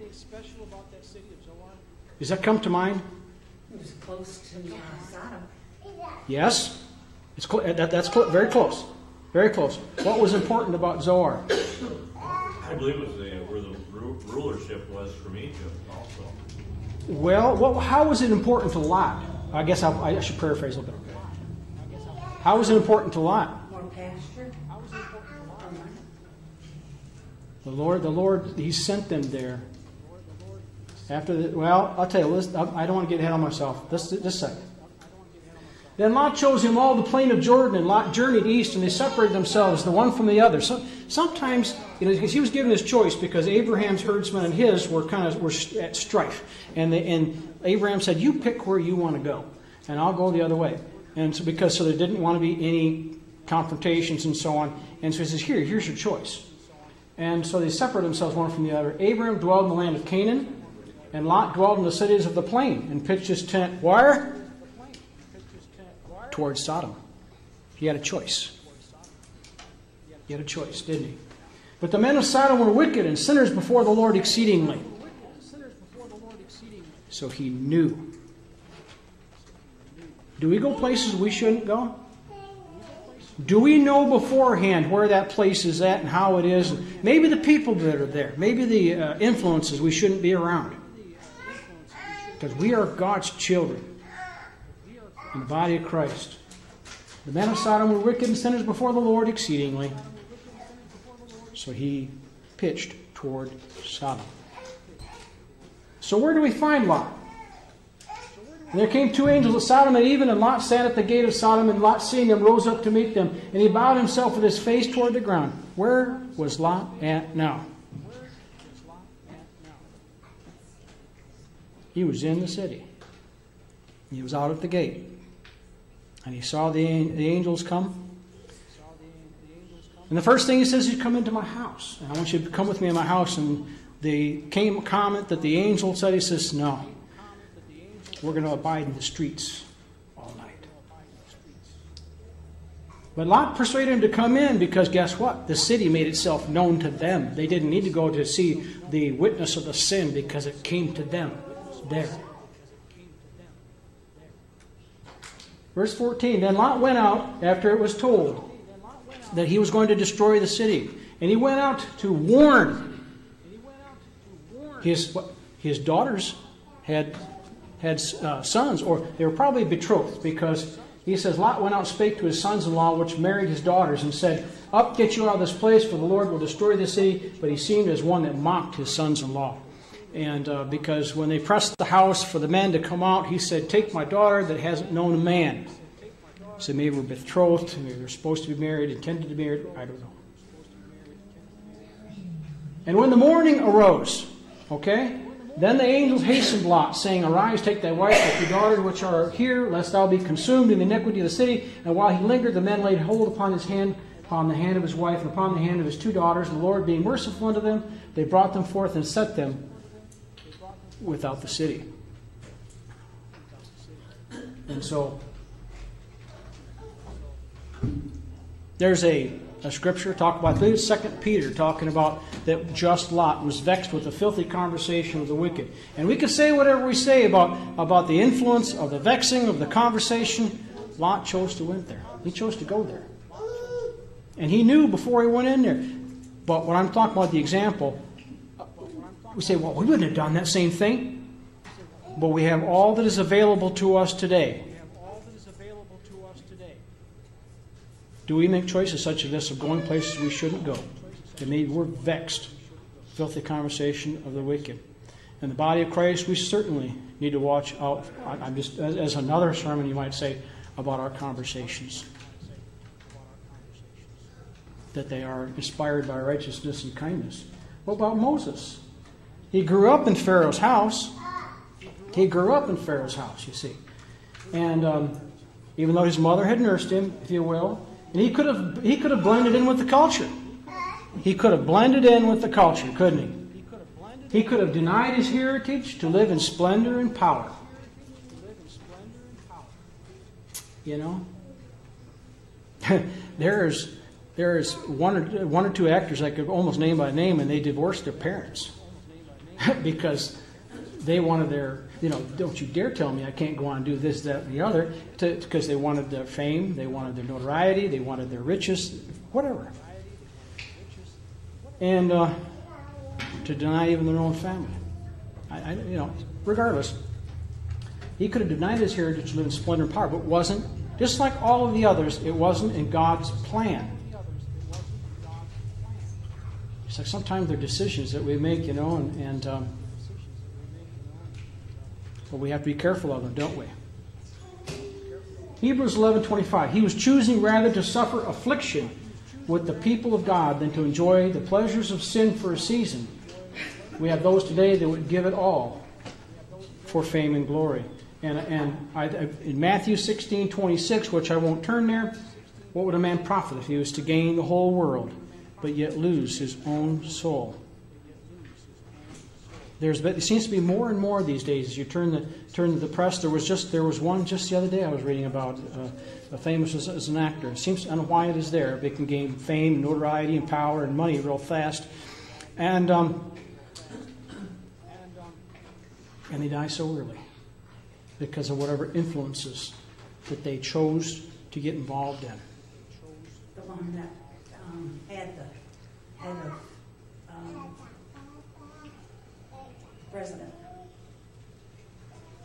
Does that come to mind? It was close to uh, Sodom. Yes. It's cl- that, that's cl- very close. Very close. What was important about Zoar? I believe it was the, where the ru- rulership was from Egypt also. Well, what, how was it important to Lot? I guess I'll, I should paraphrase a little bit. How was it important to Lot? More pasture. The Lord, the Lord, He sent them there. After the, well, I'll tell you, let's, I don't want to get ahead of myself. Just, just a second. Then Lot chose him all the plain of Jordan, and Lot journeyed east, and they separated themselves, the one from the other. So sometimes, you know, because he was given his choice, because Abraham's herdsmen and his were kind of were at strife, and they, and Abraham said, "You pick where you want to go, and I'll go the other way." And so because so there didn't want to be any confrontations and so on, and so he says, "Here, here's your choice." And so they separated themselves one from the other. Abraham dwelled in the land of Canaan, and Lot dwelled in the cities of the plain, and pitched his tent where? Towards Sodom. He had a choice. He had a choice, didn't he? But the men of Sodom were wicked and sinners before the Lord exceedingly. So he knew. Do we go places we shouldn't go? Do we know beforehand where that place is at and how it is? Maybe the people that are there. Maybe the uh, influences we shouldn't be around. Because we are God's children in the body of Christ. The men of Sodom were wicked and sinners before the Lord exceedingly. So he pitched toward Sodom. So where do we find Lot? And there came two angels of Sodom and even, and Lot sat at the gate of Sodom, and Lot, seeing them, rose up to meet them. And he bowed himself with his face toward the ground. Where was Lot at now? He was in the city. He was out at the gate. And he saw the, the angels come. And the first thing he says is, come into my house. And I want you to come with me in my house. And the came comment that the angel said, he says, no. We're going to abide in the streets all night. But Lot persuaded him to come in because guess what? The city made itself known to them. They didn't need to go to see the witness of the sin because it came to them there. Verse fourteen, then Lot went out after it was told that he was going to destroy the city. And he went out to warn. His, his daughters had, had uh, sons, or they were probably betrothed, because he says, Lot went out and spake to his sons-in-law, which married his daughters, and said, up, get you out of this place, for the Lord will destroy the city. But he seemed as one that mocked his sons-in-law. And uh, because when they pressed the house for the men to come out, he said, take my daughter that hasn't known a man. So maybe we're betrothed, maybe they're supposed to be married, intended to be married, I don't know. And when the morning arose, okay, then the angels hastened Lot, saying, arise, take thy wife with your daughters which are here, lest thou be consumed in the iniquity of the city. And while he lingered, the men laid hold upon his hand, upon the hand of his wife, and upon the hand of his two daughters. And the Lord, being merciful unto them, they brought them forth and set them without the city. And so there's a, a scripture talk about, I believe it's Second Peter, talking about that just Lot was vexed with the filthy conversation of the wicked. And we can say whatever we say about, about the influence of the vexing of the conversation. Lot chose to went there. He chose to go there. And he knew before he went in there. But when I'm talking about the example, we say, well, we wouldn't have done that same thing. But we have all that is available to us today. Do we make choices such as this of going places we shouldn't go? And maybe we're vexed. Filthy conversation of the wicked. In the body of Christ, we certainly need to watch out. I'm just, as another sermon, you might say, about our conversations. That they are inspired by righteousness and kindness. What about Moses? He grew up in Pharaoh's house. He grew up in Pharaoh's house, you see. And um, even though his mother had nursed him, if you will, and he could have he could have blended in with the culture. He could have blended in with the culture, couldn't he? He could have denied his heritage to live in splendor and power. You know? There's there's one or, one or two actors I could almost name by name, and they divorced their parents because they wanted their, you know, don't you dare tell me I can't go on and do this, that, and the other, to, because they wanted their fame, they wanted their notoriety, they wanted their riches, whatever. And uh, to deny even their own family. I, I, you know, regardless, he could have denied his heritage to live in splendor and power, but wasn't, just like all of the others, it wasn't in God's plan. It's like sometimes they're decisions that we make, you know, and, and um, but we have to be careful of them, don't we? Hebrews eleven twenty-five. He was choosing rather to suffer affliction with the people of God than to enjoy the pleasures of sin for a season. We have those today that would give it all for fame and glory. And, and I, in Matthew sixteen twenty-six, which I won't turn there, what would a man profit if he was to gain the whole world, but yet lose his own soul? There's, it seems to be more and more these days. As you turn the turn to the press, there was just there was one just the other day I was reading about, uh, a famous as, as an actor. It seems, I don't know why it is there. They can gain fame, notoriety, and power and money real fast, and um, and they die so early because of whatever influences that they chose to get involved in. The one that um, had the head of um, president.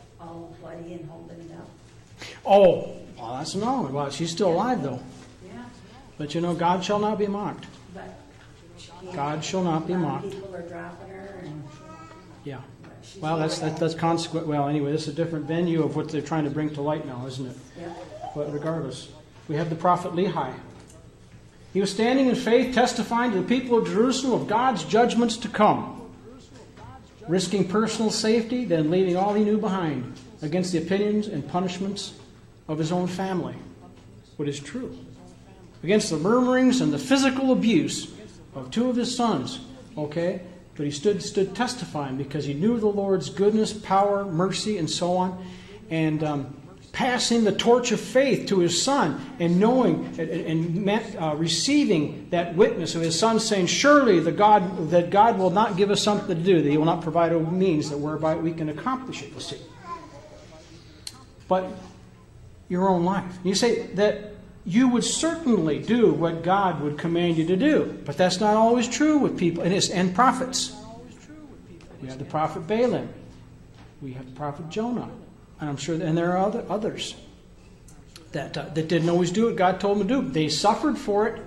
bloody and holding it up. Oh, well, that's another one. Well, she's still alive, though. Yeah, But you know, God shall not be mocked. but she can't. God shall not be A lot of mocked. People are dropping her and. Yeah. but she's Well, that's alive. that, that's consequent. Well, anyway, this is a different venue of what they're trying to bring to light now, isn't it? Yeah. But regardless, we have the prophet Lehi. He was standing in faith, testifying to the people of Jerusalem of God's judgments to come, risking personal safety, then leaving all he knew behind against the opinions and punishments of his own family. What is true? Against the murmurings and the physical abuse of two of his sons. Okay? But he stood stood testifying because he knew the Lord's goodness, power, mercy, and so on. And um, passing the torch of faith to his son and knowing and, and met, uh, receiving that witness of his son saying, surely the God, that God will not give us something to do, that he will not provide a means that whereby we can accomplish it, you see. But your own life. You say that you would certainly do what God would command you to do, but that's not always true with people and, it's, and prophets. We have the prophet Balaam. We have the prophet Jonah. And I'm sure, and there are other, others that uh, that didn't always do what God told them to do. They suffered for it.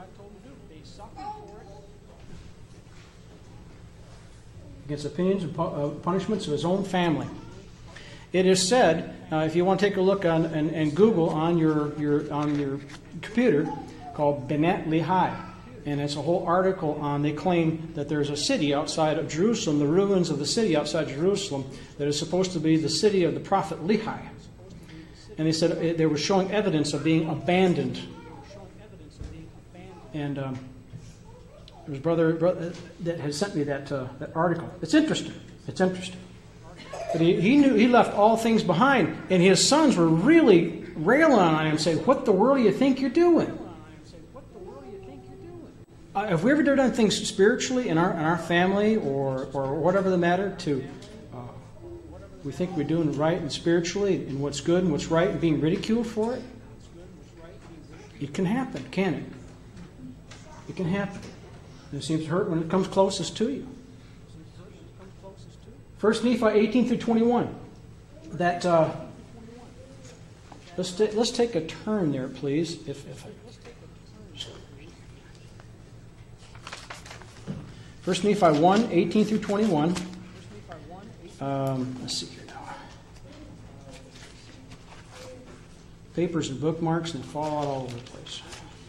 Against opinions and pu- uh, punishments of his own family. It is said, uh, if you want to take a look on and, and Google on your, your on your computer, called Benet Lehi. And it's a whole article on, they claim that there's a city outside of Jerusalem, the ruins of the city outside Jerusalem, that is supposed to be the city of the prophet Lehi. And they said it, they were showing evidence of being abandoned. And um, there was a brother, brother that had sent me that, uh, that article. It's interesting. It's interesting. But he, he knew he left all things behind, and his sons were really railing on him, saying, what the world do you think you're doing? Uh, have we ever done things spiritually in our in our family or or whatever the matter to uh, we think we're doing right and spiritually and what's good and what's right and being ridiculed for it? It can happen, can it? It can happen. And it seems to hurt when it comes closest to you. First Nephi eighteen through twenty-one. That uh, let's ta- let's take a turn there, please. If if I, First Nephi one, eighteen through twenty-one. Um, let's see here now. Papers and bookmarks and fall out all over the place.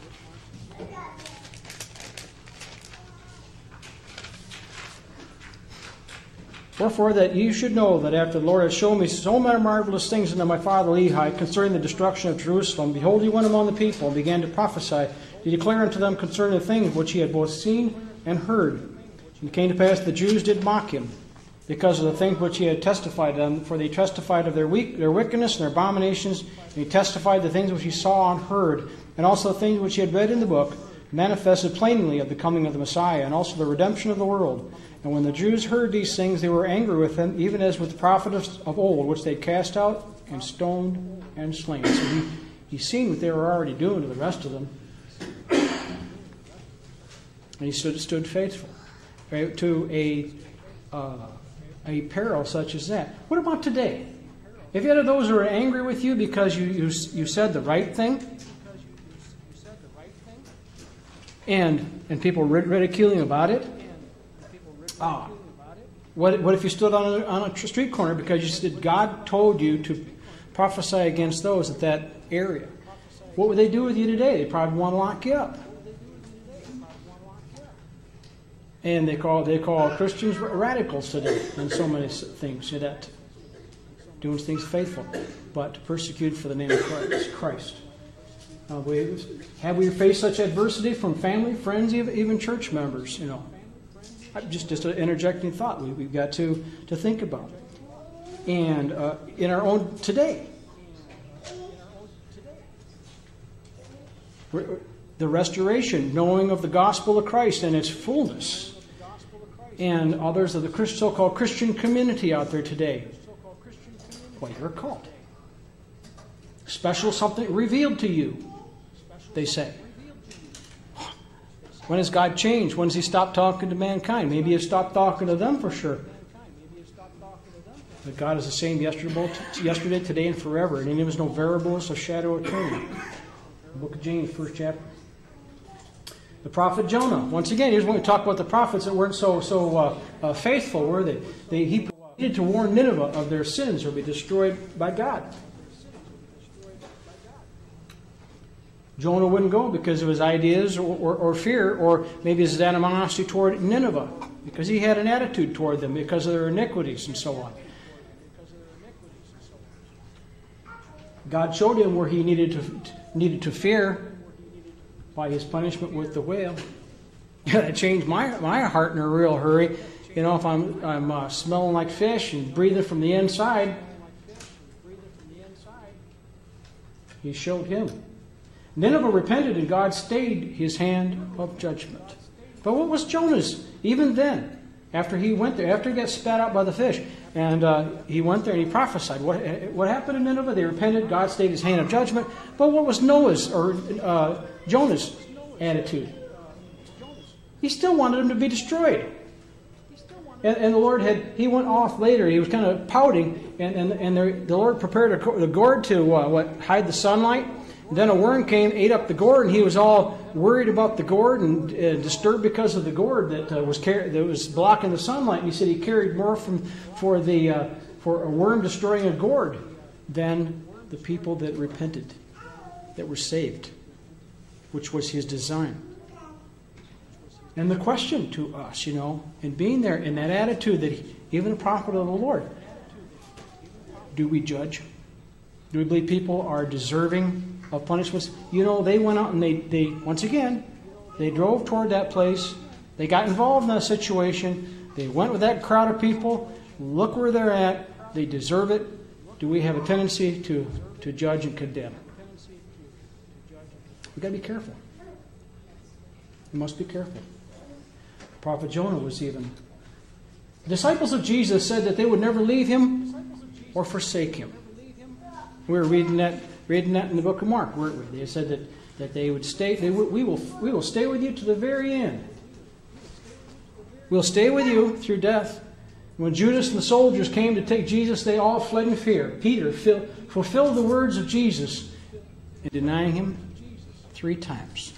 Wherefore that you should know that after the Lord has shown me so many marvelous things unto my father Lehi concerning the destruction of Jerusalem, behold, he went among the people and began to prophesy, to declare unto them concerning the things which he had both seen and heard. And it came to pass the Jews did mock him, because of the things which he had testified to them, for they testified of their weak, their wickedness and their abominations, and he testified the things which he saw and heard, and also the things which he had read in the book, manifested plainly of the coming of the Messiah, and also the redemption of the world. And when the Jews heard these things, they were angry with him, even as with the prophets of old, which they cast out and stoned and slain. So he, he's seen what they were already doing to the rest of them. And he stood, stood faithful right, to a uh, a peril such as that. What about today? If you had those who are angry with you because you, you, you said the right thing, and and people ridiculing about it, ah, what what if you stood on a, on a street corner because you said God told you to prophesy against those at that area? What would they do with you today? They probably want to lock you up. And they call they call Christians radicals today, and so many things. You know, that doing things faithful, but persecuted for the name of Christ. Christ. Uh, we, have we faced such adversity from family, friends, even, even church members? You know, just just an interjecting thought. We, we've got to to think about, and uh, in our own today. The restoration, knowing of the gospel of Christ and its fullness, and others of the so-called Christian community out there today. Well, you're a cult. Special something revealed to you, they say. When has God changed? When has He stopped talking to mankind? Maybe He stopped talking to them for sure. that God is the same yesterday, yesterday, today, and forever. And in Him is no variableness or shadow of turning. The book of James, first chapter. The prophet Jonah. Once again, here's when we talk about the prophets that weren't so so uh, uh, faithful, were they? they? He needed to warn Nineveh of their sins or be destroyed by God. Jonah wouldn't go because of his ideas or, or, or fear, or maybe his animosity toward Nineveh, because he had an attitude toward them because of their iniquities and so on. God showed him where he needed to needed to fear by his punishment with the whale. That changed my my heart in a real hurry. You know, if I'm I'm uh, smelling like fish and breathing from the inside, He showed him. Nineveh repented, and God stayed His hand of judgment. But what was Jonah's? Even then, after he went there, after he got spat out by the fish, and uh, he went there and he prophesied. What what happened in Nineveh? They repented. God stayed His hand of judgment. But what was Noah's or uh, Jonah's attitude? He still wanted them to be destroyed. And, and the Lord had, he went off later. He was kind of pouting, and, and, and the, the Lord prepared a, the gourd to uh, what hide the sunlight. And then a worm came, ate up the gourd, and he was all worried about the gourd and uh, disturbed because of the gourd that uh, was car- that was blocking the sunlight. And he said he cared more from for the uh, for a worm destroying a gourd than the people that repented, that were saved, which was his design. And the question to us, you know, and being there in that attitude that he, even a prophet of the Lord, do we judge? Do we believe people are deserving of punishments? You know, they went out and they, they once again, they drove toward that place. They got involved in that situation. They went with that crowd of people. Look where they're at. They deserve it. Do we have a tendency to, to judge and condemn? We've got to be careful. We must be careful. Prophet Jonah was even. The disciples of Jesus said that they would never leave Him or forsake Him. We were reading that, reading that in the book of Mark, weren't we? They said that, that they would stay. They would, we will, we will stay with you to the very end. We'll stay with you through death. When Judas and the soldiers came to take Jesus, they all fled in fear. Peter fil- fulfilled the words of Jesus in denying Him three times.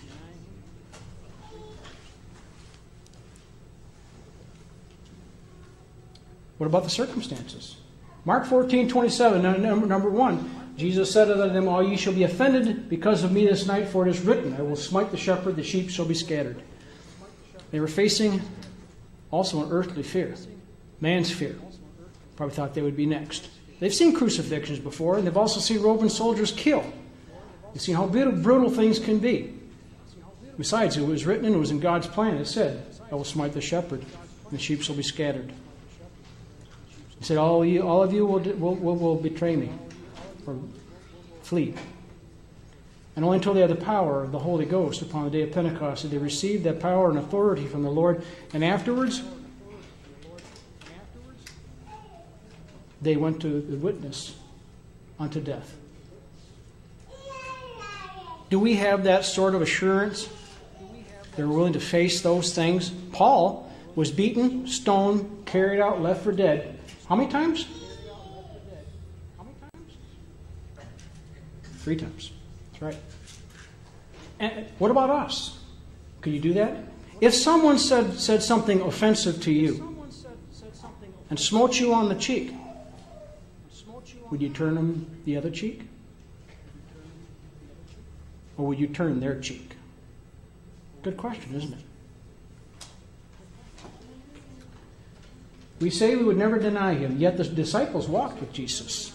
What about the circumstances? Mark fourteen twenty-seven, number, number one, Jesus said unto them, all ye shall be offended because of me this night, for it is written, I will smite the shepherd, the sheep shall be scattered. They were facing also an earthly fear, man's fear. Probably thought they would be next. They've seen crucifixions before, and they've also seen Roman soldiers killed. They've seen how brutal things can be. Besides, it was written and it was in God's plan. It said, I will smite the shepherd, and the sheep shall be scattered. He said, all, you, all of you will, will, will, will betray me or flee. And only until they had the power of the Holy Ghost upon the day of Pentecost did they receive that power and authority from the Lord. And afterwards, they went to the witness unto death. Do we have that sort of assurance? They're willing to face those things. Paul was beaten, stoned, carried out, left for dead. How many times? Three times. That's right. And what about us? Could you do that? If someone said, said something offensive to you and smote you on the cheek, would you turn them the other cheek? Or would you turn their cheek? Good question, isn't it? We say we would never deny Him, yet the disciples walked with Jesus.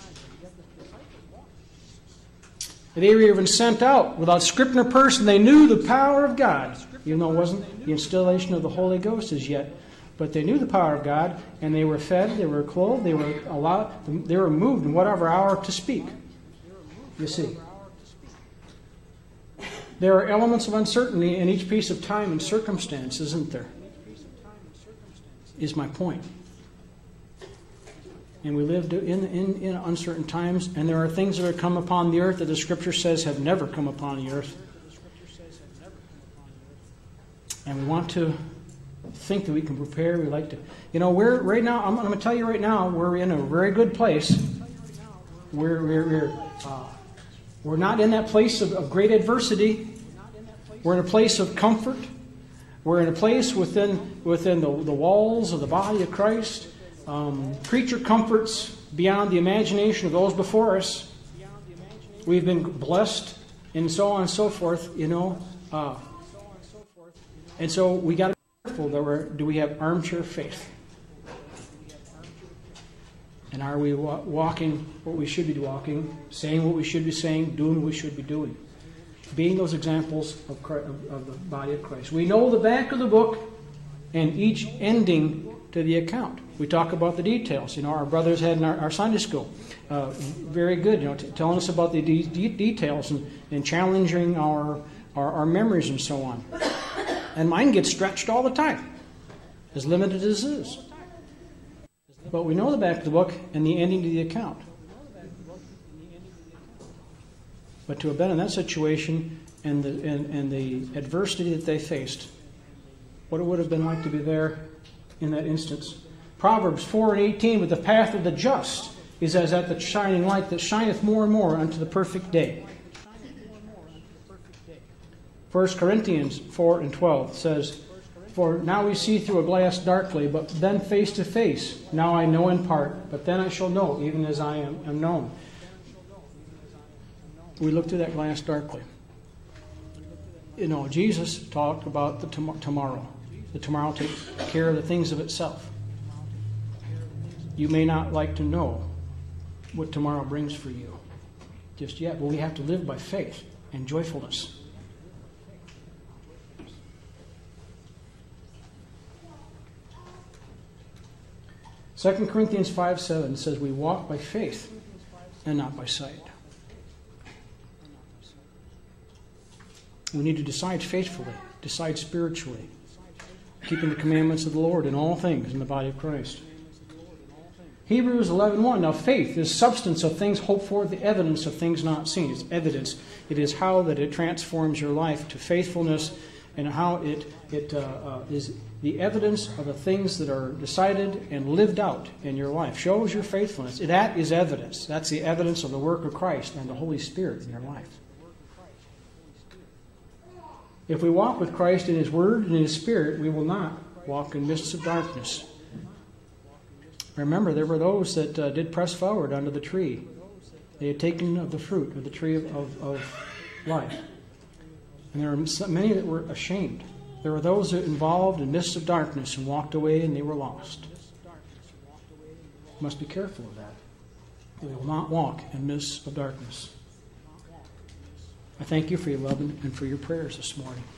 They were even sent out without script nor person. They knew the power of God, even though it wasn't the installation of the Holy Ghost as yet. But they knew the power of God, and they were fed, they were clothed, they were allowed, they were moved in whatever hour to speak. You see. There are elements of uncertainty in each piece of time and circumstance, isn't there? Is my point. And we live in, in, in uncertain times, and there are things that have come upon the earth that the Scripture says have never come upon the earth. And we want to think that we can prepare. We like to, you know, we're right now. I'm, I'm going to tell you right now, we're in a very good place. We're we're we're, uh, we're not in that place of, of great adversity. We're in a place of comfort. We're in a place within within the, the walls of the body of Christ. Um, creature comforts beyond the imagination of those before us. We've been blessed, and so on and so forth. You know, uh, and so we got to be careful that we're. Do we have armchair faith? And are we wa- walking what we should be walking, saying what we should be saying, doing what we should be doing? Being those examples of, Christ, of, of the body of Christ. We know the back of the book and each ending to the account. We talk about the details. You know, our brothers had in our, our Sunday school. Uh, very good, you know, t- telling us about the de- de- details and, and challenging our, our, our memories and so on. And mine gets stretched all the time, as limited as it is. But we know the back of the book and the ending to the account. But to have been in that situation and the, and, and the adversity that they faced, what it would have been like to be there in that instance. Proverbs four and eighteen, but the path of the just is as at the shining light that shineth more and more unto the perfect day. First Corinthians four and twelve says, for now we see through a glass darkly, but then face to face. Now I know in part, but then I shall know, even as I am, am known. We look through that glass darkly. You know, Jesus talked about the tom- tomorrow. The tomorrow takes care of the things of itself. You may not like to know what tomorrow brings for you just yet, but we have to live by faith and joyfulness. Second Corinthians five seven says we walk by faith and not by sight. We need to decide faithfully, decide spiritually, keeping the commandments of the Lord in all things in the body of Christ. Hebrews eleven one. Now faith is substance of things hoped for, the evidence of things not seen. It's evidence. It is how that it transforms your life to faithfulness, and how it it uh, uh, is the evidence of the things that are decided and lived out in your life. Shows your faithfulness. That is evidence. That's the evidence of the work of Christ and the Holy Spirit in your life. If we walk with Christ in His Word and in His Spirit, we will not walk in mists of darkness. Remember, there were those that uh, did press forward under the tree. They had taken of the fruit of the tree of, of, of life. And there were many that were ashamed. There were those that involved in mists of darkness and walked away and they were lost. You must be careful of that. We will not walk in mists of darkness. I thank you for your love and for your prayers this morning.